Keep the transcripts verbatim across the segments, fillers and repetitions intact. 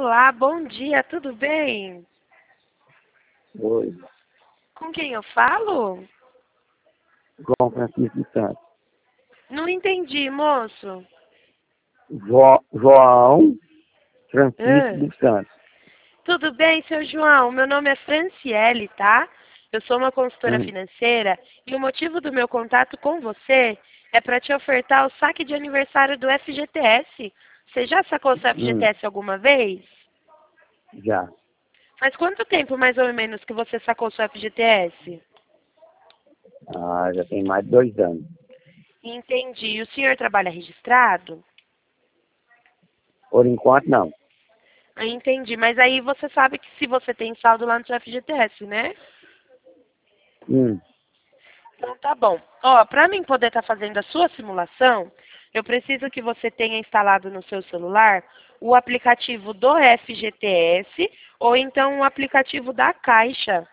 Olá, bom dia, tudo bem? Oi, Com quem eu falo? João Francisco dos Santos. Não entendi, moço. Jo, João Francisco Ah, dos Santos. tudo bem, seu João? Meu nome é Franciele, tá? Eu sou uma consultora Hum, financeira e o motivo do meu contato com você é para te ofertar o saque de aniversário do F G T S. Você já sacou seu hum, F G T S alguma vez? já. Faz quanto tempo, mais ou menos, que você sacou seu F G T S? Ah, já tem mais de dois anos. Entendi. E o senhor trabalha registrado? Por enquanto, não. Ah, entendi. Mas aí você sabe que se você tem saldo lá no seu F G T S, né? Hum, Então tá bom. Ó, para mim poder estar fazendo a sua simulação, eu preciso que você tenha instalado no seu celular o aplicativo do F G T S ou então o aplicativo da Caixa.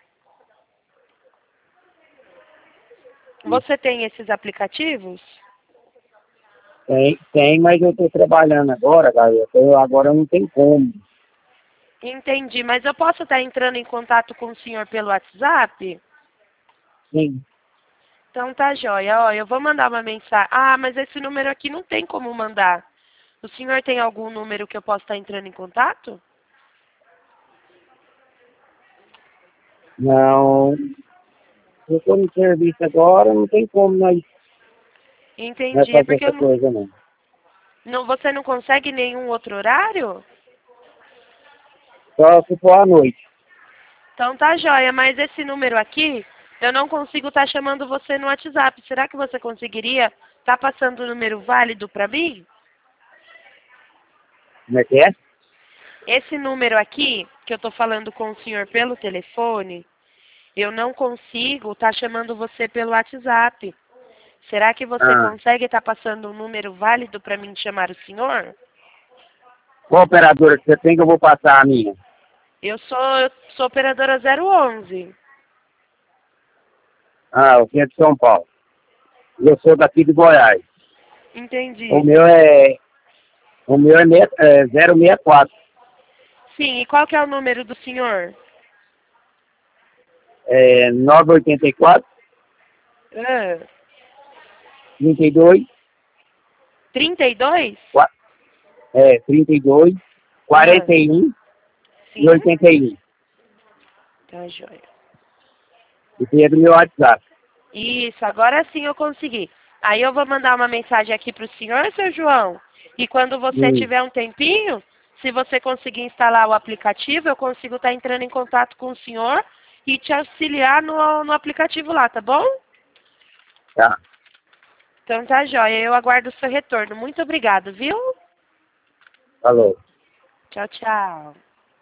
hum. Você tem esses aplicativos? Tem, tem, mas eu estou trabalhando agora, galera. Eu, agora não tem como. Entendi. Mas eu posso estar entrando em contato com o senhor pelo WhatsApp? Sim. Então tá joia. Ó, eu vou mandar uma mensagem. Ah, mas esse número aqui não tem como mandar. O senhor tem algum número que eu possa estar entrando em contato? Não. Eu estou no serviço agora, não tem como nós, nós Entendi. É fazer porque eu essa não, coisa, não. não- você não consegue nenhum outro horário? Só se for à noite. Então tá joia. Mas esse número aqui, eu não consigo estar chamando você no WhatsApp. Será que você conseguiria estar passando o número válido para mim? Como é que é? Esse número aqui, que eu estou falando com o senhor pelo telefone, eu não consigo estar chamando você pelo WhatsApp. Será que você Ah, consegue estar passando um número válido para mim chamar o senhor? qual operadora que você tem que eu vou passar a minha? Eu sou, eu sou operadora zero onze. Ah, eu sou de São Paulo. Eu sou daqui de Goiás. O Entendi. meu é, o meu é, meia- é zero seis quatro, Sim, e qual que é o número do senhor? é nove oito quatro, Ah, trinta e dois, trinta e dois? qua- é, trinta e dois, Ah, quarenta e um e sim? oitenta e um. Tá joia. Esse é do meu WhatsApp. Isso, agora sim eu consegui. Aí eu vou mandar uma mensagem aqui para o senhor, seu João. E quando você Hum, tiver um tempinho, se você conseguir instalar o aplicativo, eu consigo estar entrando em contato com o senhor e te auxiliar no, no aplicativo lá, tá bom? tá. Então tá joia. Eu aguardo o seu retorno. Muito obrigado, viu? Falou. Tchau, tchau.